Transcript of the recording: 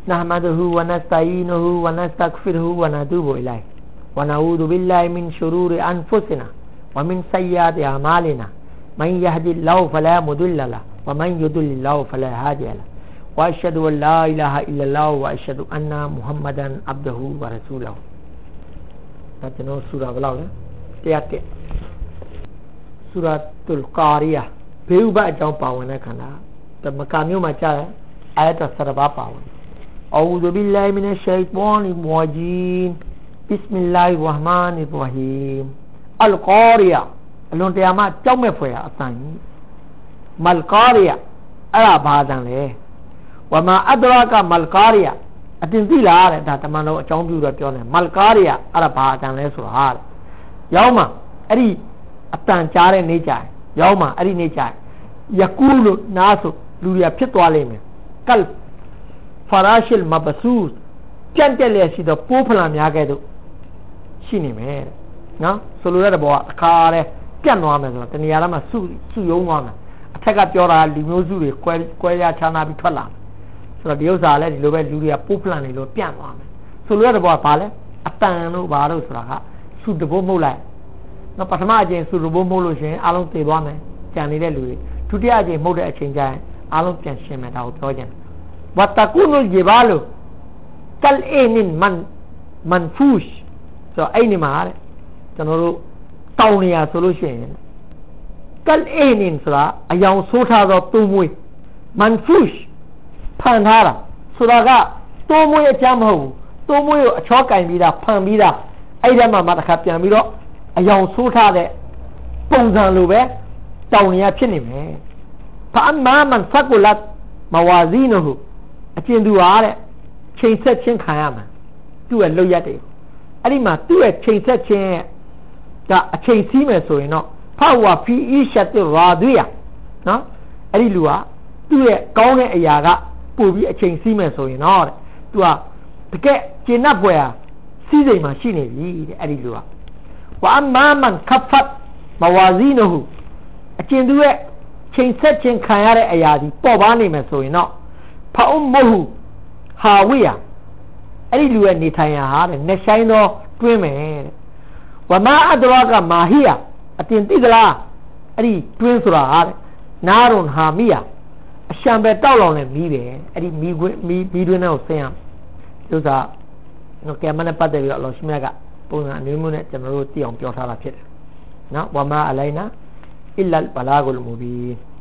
نحمده ونستعينه ونستغفره ونتوب إليه ونعوذ بالله من شرور أنفسنا ومن سيئات أعمالنا من يهد الله فلا مضل له ومن يضلل الله فلا هادي له وأشهد أن لا إله إلا الله وأشهد أن محمدا عبده ورسوله ဒါကျွန်တော်ဆူရာဘယ်လောက်လဲ101ဆူရာတုလ်ကာရီယာဘေးဥပအကြောင်းပါဝင်တဲ့ခန္ဓာတမကာမျိုးမှာကြားတယ်အာယတ်10ပါးပါဝင်အူဇူဘီလာဟီမင်ရှ်ရှိတ်တောနီရဂျီမ်ဘစ်မီလာဟီရ်ရာဟ်မာနီရ်ရဟီမ်အလ်ကာရီယာအလွန်တရာမှကြောက်မဲ့ဖွယ်အတန်ကြီးမလ်ကာရီယာအဲ့ဒါဘာတန်လဲဝမာအဒရာကမလ်ကာရီယာအတင်သိလားတဲ့ဒါတမန်တော်အကြောင်းပြုတော့ပြောတယ်မလ်ကာရီယာအဲ့ဒါဘာအတန်လဲဆိုတာဟာရောက်မှအဲ့ဒီအတန်ကြားတဲ့နေကြရောက်မှအဲ့ဒီနေကြယကူလို့နားဆိုလူရဖြစ်သွားလိမ့်မယ်ကလ်ဖာရာရှ်မဘဆူစ်ကြံ့တက်လျက်ရှိတော့ပိုးဖလံများခဲ့တော့ရှိနေမယ်တဲ့နော်ဆိုလိုတဲ့ဘောကအခါရဲပြတ်သွားမယ်ဆိုတော့တဏှာရမှာစုယုံသွားမယ်အထက်ကပြောတာလူမျိုးစုတွေကွဲရခြားနာပြီးထွက်လာဆိုတော့ဒီဥစ္စာလည်းဒီလိုပဲလူတွေကပိုးဖလံနေလို့ပြတ်သွားမယ်ဆိုလိုတဲ့ဘောကဘာလဲအတန်လို့ဘာလို့ဆိုတာကစုတဘိုးမှုတ်လိုက်နော်ပထမအချိန်စုတဘိုးမှုတ်လို့ရှိရင်အားလုံးသေသွားမယ်ကြံနေတဲ့လူတွေဒုတိယအချိန်မှုတ်တဲ့အချိန်ကျရင်အားလုံးပြန်ရှင်းမယ်ဒါကိုပြောကြတယ်ဝတ်တကူနုဂျီဘာလူကလ်အင်းမန်ဖူရှ်ဆိုတော့အဲ့ဒီမှာတဲ့ကျွန်တော်တို့တောင်းနေရဆိုလို့ရှိရင်ကလ်အင်းဆိုတာအယောင်ဆိုးထားသောတူးမွေးမန်ဖူရှ်ဖန်ထားတာဆိုတာကတူးမွေးအချမ်းမဟုတ်ဘူးတူးမွေးကိုအချောကင်ပြီးတာဖန်ပြီးတာအဲ့ဒီမှာတစ်ခါပြန်ပြီးတော့အယောင်ဆိုးထားတဲ့ပုံစံလိုပဲတောင်းနေရဖြစ်နေမယ်ဖာမန်ဖတ်ကူလတ်မဝါဇီနဟူအကျဉ်သူဟာတဲ့ချိန်ဆက်ချင်းခံရမှာသူ့ရဲ့လွတ်ရက်တွေအဲ့ဒီမှာသူ့ရဲ့ချိန်ဆက်ချင်းကအချိန်စီးမယ်ဆိုရင်တော့ဖာဝါဖီအီရှတ်ရာဒီယာနော်အဲ့ဒီလူဟာသူ့ရဲ့ကောင်းတဲ့အရာကပို့ပြီးအချိန်စီးမယ်ဆိုရင်တော့တဲ့သူကတကယ်ကျင့်납ပွဲဟာစီးစိမ်မှာရှိနေပြီတဲ့အဲ့ဒီလူကဝါမမန်ခဖတ်မဝါဇီနဟူအကျဉ်သူရဲ့ချိန်ဆက်ချင်းခံရတဲ့အရာဒီပေါ်ပါနေမယ်ဆိုရင်တော့ဖာအုမ်မဟူဟာဝီယာအဲ့ဒီလူရဲ့နေထိုင်ရာဟာတဲ့နှဆိုင်သောတွင်းမယ်တဲ့ဝမာအဒရာကမာဟီယာအတင်တိကလားအဲ့ဒီတွင်းဆိုတာဟာတဲ့နာရွန်ဟာမီယာအရှံပဲတောက်လောင်နေမီးတယ်အဲ့ဒီမီးတွင်းထဲကိုဆင်းရလို့သာနော်ကဲမနဲ့ပတ်သက်ပြီးတော့အလောရှိမြတ်ကပုံစံအမျိုးမျိုးနဲ့ကျွန်တော်တို့သိအောင်ပြောထားတာဖြစ်တယ်နော်ဝမာအလိုင်နာအီလလ်ဘလာဂုလ်မူဘီ